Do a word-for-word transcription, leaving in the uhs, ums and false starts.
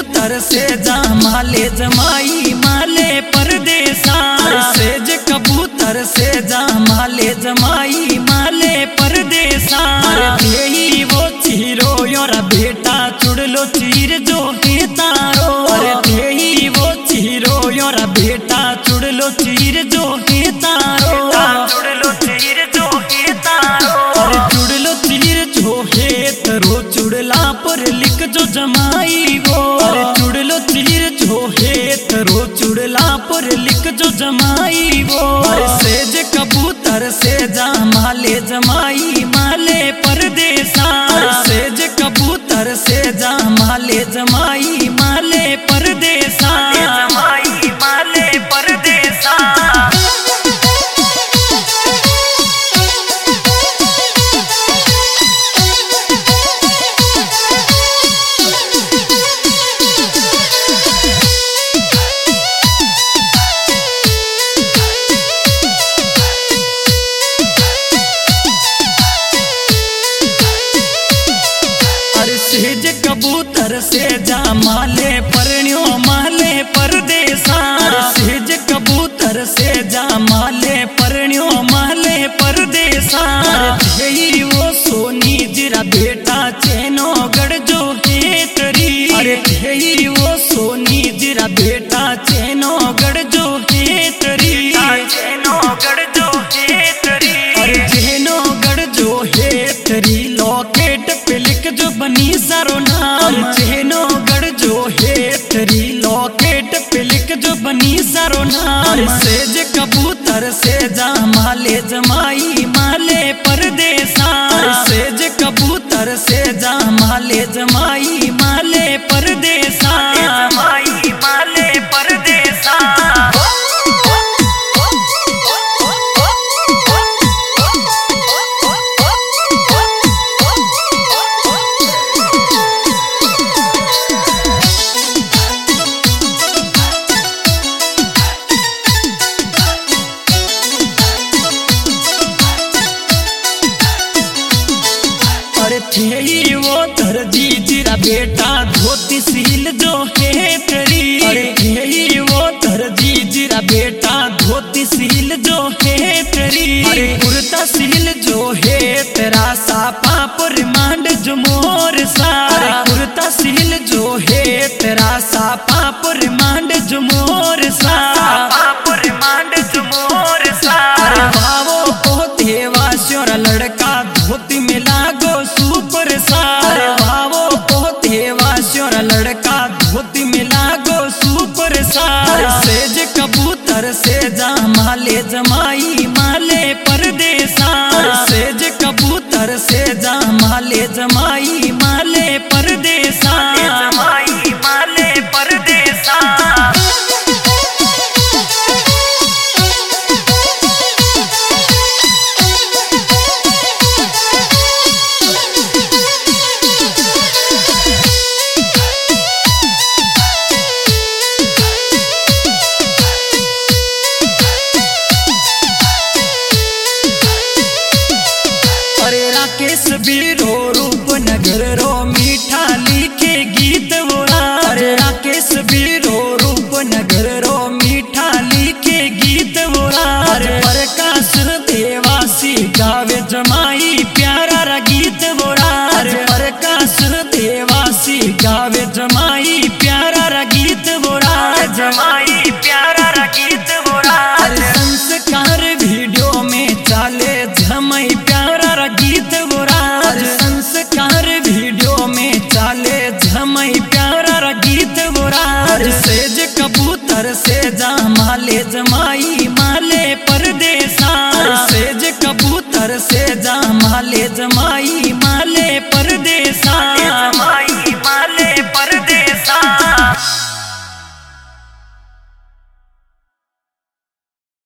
कबूतर से जा माले जमाई माले परदेसा। सेज कबूतर से जा माले जमाई माले परदेसा। यही वो चीरो योरा बेटा चुड़लो चीर जो है तारो। यही वो चीरो योरा बेटा चुड़लो चीर जो है तारो। चुड़लो चीर जो है तारो। चुड़लो चीर जो है तरो चुड़ला पर लिख जो जमाई वो। चुड़लो चीर जो है तरो चुड़ला पर लिख जो जमाई वो। सेज कबूतर से जा माले जमाई माले परदेसा। सेज कबूतर से जा माले जमाई माले परदेसा। जमाई माले परदेसा। सेज कबूतर से जा माले परण्यो माले परदेसा। सेज कबूतर से जा माले परण्यो माले परदेसा। यही वो सोनी जिरा बेटा चेनो गढ़ जो है तरी। अरे यही वो सोनी जिरा बेटा चेनो गढ़ जो है तरी। चेनो गढ़ जो है तरी। अरे चेनो गढ़ जो है तरी लॉकेट पे लिख जो बनी सारो नाम। चेनो गढ़ जो है तरी लॉकेट पे लिख जो बनी सारो नाम। सेज कबूतर से जा माले जमाई माले परदेसा। सेज कबूतर से जा माले जमाई माले परदेसा। जमाई माले परदेसा। यही वो दर्जी जिरा बेटा धोती सील जो है तेरी। अरे यही वो दर्जी जिरा बेटा धोती सील जो है तेरी। अरे कुर्ता सील जो है तेरा सापा पर मांड जो मोर सा। अरे कुर्ता सील जो है तेरा सापा पर मांड जो मोर सा। सापा पर मांड जो मोर सा। अरे भावो ओ देवा श्योरा लड़का धोती में लागो सुपर सा। अरे भावो ओ देवा श्योरा लड़का धोती में लागो सुपर सा। सेज कबूतर से जा माले जमाई माले परदेसा। सेज कबूतर से जा माले जमाई माले परदेसा। जमाई माले परदेसा। राकेश बीरो रूपनगर रो मीठा लिखे गीत वोरा। अरे राकेश बीरो रूपनगर रो मीठा लिखे गीत वोरा। अरे प्रकाश देवासी गावे जमाई प्यारा रा गीत वोरा। अरे प्रकाश देवासी गावे जमाई प्यारा रा गीत वोरा। जमाई प्यारा रा गीत वोरा। अरे संस्कार वीडियो में चाले जमाई प्यारा रा गीत वोरा। संस्कार वीडियो में चाले झमई प्यारा रा गीत वोरा। सेज कबूतर से जा माले जमाई माले परदेसा। सेज कबूतर से जा माले जमाई